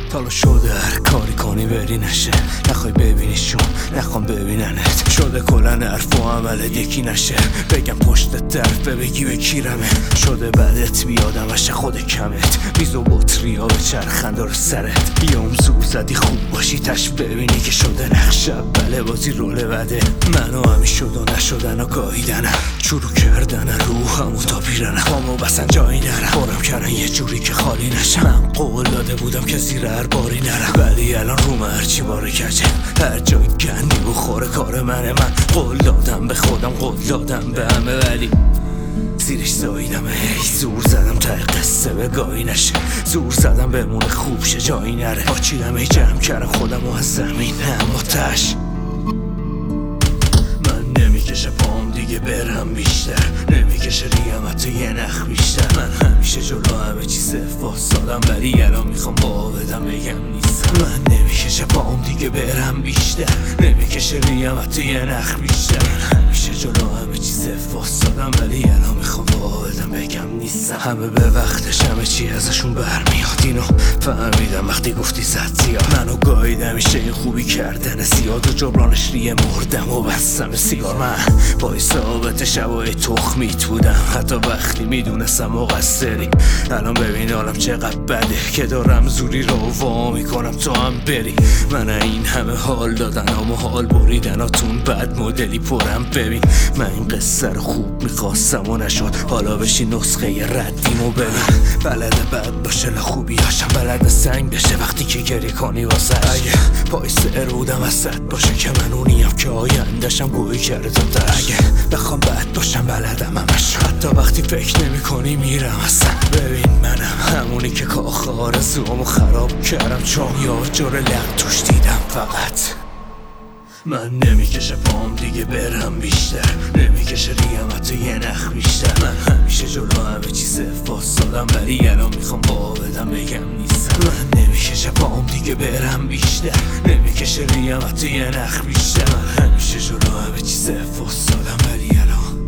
تالا شده هر کاری کنی بری نشه، نخوای ببینیشون نخوام ببیننت. شده کلن حرف و عملت یکی نشه، بگم پشت طرف بگی به کیرمه. شده بعدت بیادم وشه خود کمت، میز و بطریا به چرخند رو سرت. یه زور زدی خوب باشی تش ببینی که شده نقشه بله بازی روله بده. منو همی شد و نشدن و گاهیدنم، شروع کردن روحم و تا پیرنم. پامو بسن جایی نرم، بارم کردن یه جوری که خالی نشم. من قول داده بودم که زیر هر باری نرم، ولی الان روم هرچی باره کجه هر جای گندی بخوره کار منه. من قول دادم به خودم، قول دادم به همه، ولی زیرش زاییدم. هی زور زدم تا قصه به گاهی نشه، زور زدم بمونه خوب شه جایی نره. پاچیدم هی جمع کردم خودم و از زمین اما تش من نمیکشه پام دیگه برم بیشتر، نمیکشه ریم حتی یه نخ بیشتر. من همیشه جلو همه چیز واسادم، ولی الان میخوام با بدم بگم نیستم. من نمیکشه پام دیگه برم بیشتر، نمیکشه ریم حتی یه نخ بیشتر. من همیشه جلو همه چیز واسادم، ولی الان میخوام با بدم بگم نیستم. همه به وقتش همه چی ازشون برمیاد، اینو فهمیدم وقتی گفتی زد زیاد. منو گاهیدم میشه این خوبی کردن زیاد و جبرانش ریه مردم و بستم سیگار. من با ثابت شبای تخمیت بودم حتی وقتی میدونستم مقصری. الان ببین حالم چقدر بده که دارم زوری رو وا میکنم تو هم بری. من این همه حال دادن اما حال بریدناتون بد مدلی پرم. ببین من این قصه رو خوب میخواستم و نشد، حالا بشی نسخه ردیمو ببین. بلده بد باشه لخوبی هاشم، بلده سنگ بشه وقتی که گری کنی واسه. اگه پای سر بودم وسط باشه که من اونیم که آیندشم گوی کردم در. اگه بخوام بد باشم بلدم همش، حتی وقتی فکر نمی کنی میرم اصلا. ببین منم همونی که کاخ آرزوامو خراب کردم، چون یا جور لق توش دیدم فقط. من نمیکشه پام دیگه برم بیشتر، نمیکشه ریم حتی یه نخ بیشتر. من همیشه جلو همه چیز واسادم، ولی الان میخوام با بدم بگم نیستم. من نمیکشه پام دیگه برم بیشتر، نمیکشه ریم حتی یه نخ بیشتر. من همیشه جلو همه چیز واسادم، ولی الان